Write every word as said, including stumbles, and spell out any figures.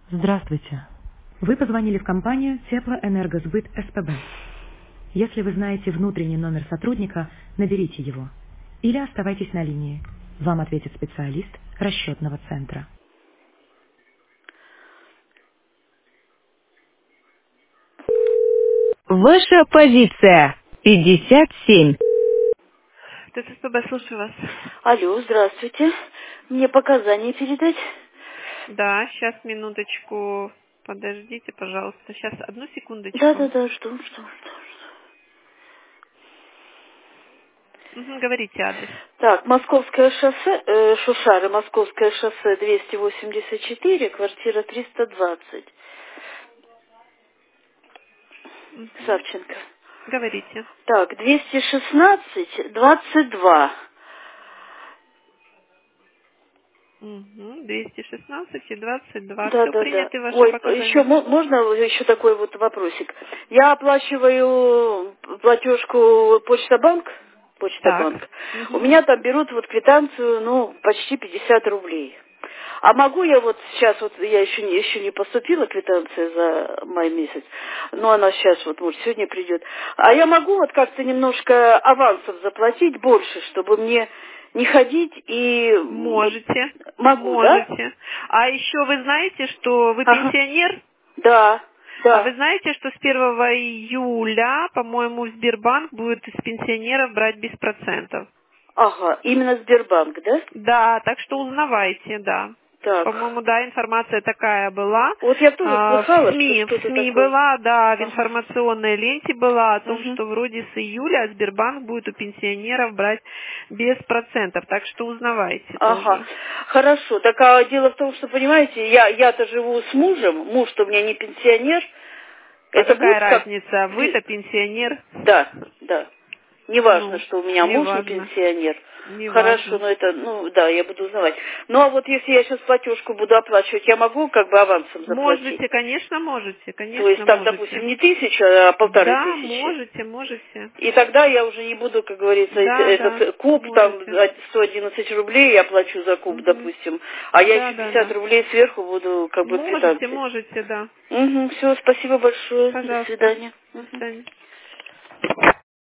Здравствуйте. Вы позвонили в компанию Теплоэнергосбыт СПБ. Если вы знаете внутренний номер сотрудника, наберите его. Или оставайтесь на линии. Вам ответит специалист расчетного центра. Ваша позиция пятьдесят семь. ТСПБ, слушаю вас. Алло, здравствуйте. Мне показания передать? Да, сейчас минуточку. Подождите, пожалуйста. Сейчас, одну Да, секундочку. да, да, жду, жду, жду. Мгм, говорите адрес. Так, Московское шоссе, э, Шушары, Московское шоссе двести восемьдесят четыре, квартира триста двадцать. Мгм, Савченко. говорите. Так, двести шестнадцать двадцать два. Угу, двести шестнадцать и двадцать два. Да, Все да, да. приняты ваши Ой, еще показания. можно еще такой вот вопросик? Я оплачиваю платежку Почта-банк, Так. Почта-банк. У Угу. меня там берут вот квитанцию, ну, почти пятьдесят рублей. А могу я вот сейчас, вот я еще не, еще не поступила квитанция за май месяц, но она сейчас вот, может, сегодня придет. А я могу вот как-то немножко авансов заплатить больше, чтобы мне не ходить и вот Можете, могу, да? можете. А еще вы знаете, что вы Ага. пенсионер? Да, А вы да. знаете, что с первого июля, по-моему, Сбербанк будет из пенсионеров брать без процентов? Ага, именно Сбербанк, да? Да, так что узнавайте, да. Так. По-моему, да, информация такая была. Вот я тоже А, в слыхала, что СМИ, в что-то СМИ такое. была, да, в Ага. информационной ленте была о том, Угу. что вроде с июля Сбербанк будет у пенсионеров брать без процентов. Так что узнавайте Ага. тоже. Хорошо. Так а дело в том, что, понимаете, я, я-то живу с мужем, муж-то у меня не пенсионер. А Это какая будет как... разница? Вы-то пенсионер? Да, да. Неважно, Ну, что у меня муж не неважно. пенсионер. Хорошо, Неважно. но это, ну, да, я буду узнавать. Ну, а вот если я сейчас платежку буду оплачивать, я могу как бы авансом заплатить? Можете, конечно, можете, То есть конечно, там, допустим, можете. не тысяча, а полторы Да, тысячи. можете, можете. И тогда я уже не буду, как говорится, эт- Да, да, этот куб, там, можете. сто одиннадцать рублей я плачу за куб, Мгм. допустим, а я Да, еще да, пятьдесят да. рублей сверху буду, как бы, Можете, квитанции. можете, да. Угу, все, спасибо большое, до Пожалуйста. свидания. До Мгм. свидания.